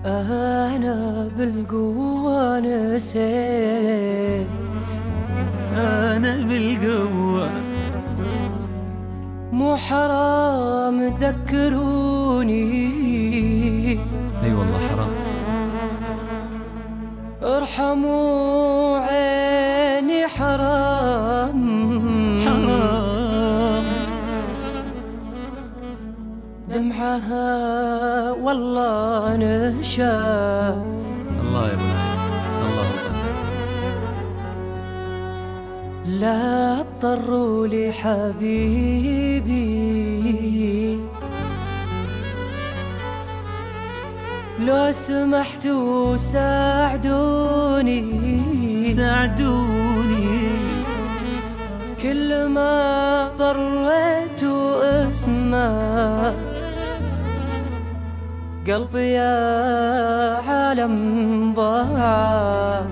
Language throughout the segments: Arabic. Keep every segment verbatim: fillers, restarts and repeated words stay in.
أنا بالقوة نسيت، أنا بالقوة مو حرام ذكروني. اي والله حرام. ارحموا عيني حرام حرام دمعها والله نشاف. الله يا ابو نايف، الله الله. لا اضطروا لي حبيبي، لو سمحتوا ساعدوني ساعدوني. كل ما اضطريت اسمع قلبي يا عالم ضاع.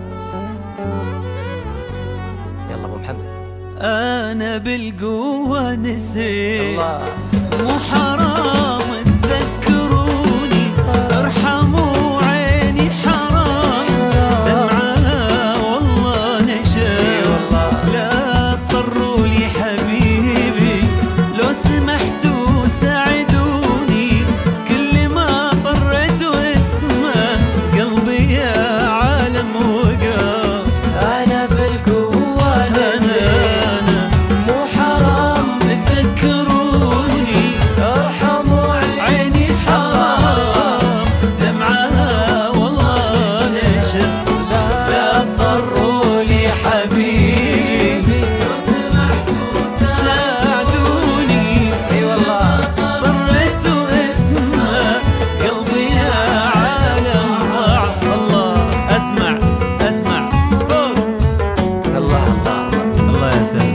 يلا ابو محمد. أنا بالقوة نسيت، الله. مو حرام تذكروني. ارحموا عيني حرام دمعها والله نشاف. لا اضطروا لي حبيبي، لو سمحتوا ساعدوني. كل ما اضطريت اسمه قلبي يا عالم وقف. أنا بالقوة نسيت، مو حرام تذكروني. ارحموا عيني حرام دمعها والله نشف. لا اضطروا لي حبيبي، لو سمحتوا ساعدوني. اي والله اضطريت اسمه قلبي يا عالم ضعف. الله اسمع اسمع. أوه. الله الله الله. الله يا سلام.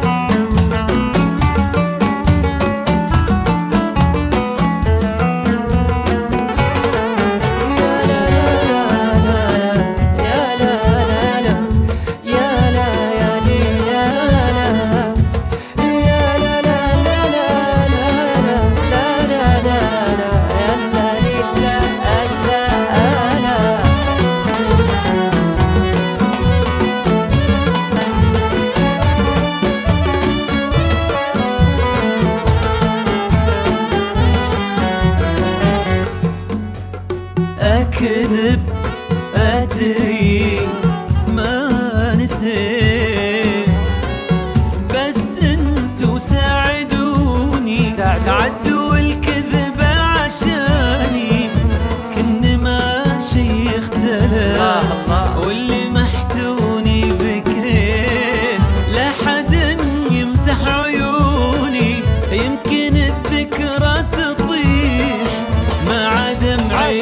أكذب أدري ما نسيت، بس انتو ساعدوني. عدوا الكذبة عشاني، كن ماشي اختلف. واللي محتوني بكيت، لا حد يمسح عيوني. يمكن الذكرى تطيح مع دمعي.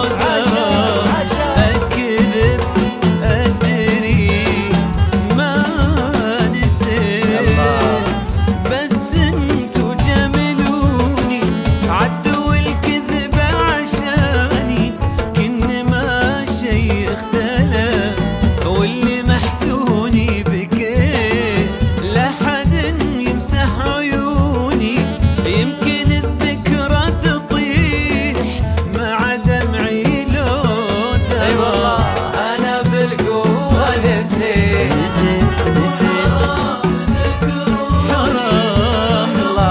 أكذب أدري ما نسيت، بس انتو جملوني. عدوا الكذبة عشاني، كن ما شي اختلف. واللي محتوني بكيت، لا حد يمسح عيوني. يمكن الذكرى تطيح مع دمعي لو دار. اي والله أنا بالقوة نسيت نسيت نسيت حرام.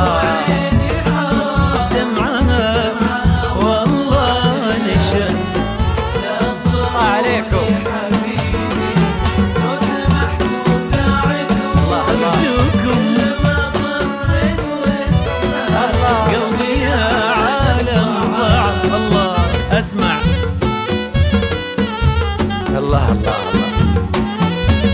دمعها والله نشف. الله عليكم. أرجوكم قلبي يا عالم ضعف. الله اسمع. الله الله الله.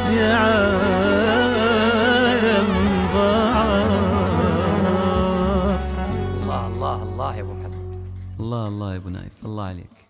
يا عالم ضعف. الله الله الله يا ابو محمد. الله الله يا ابو نايف، الله عليك.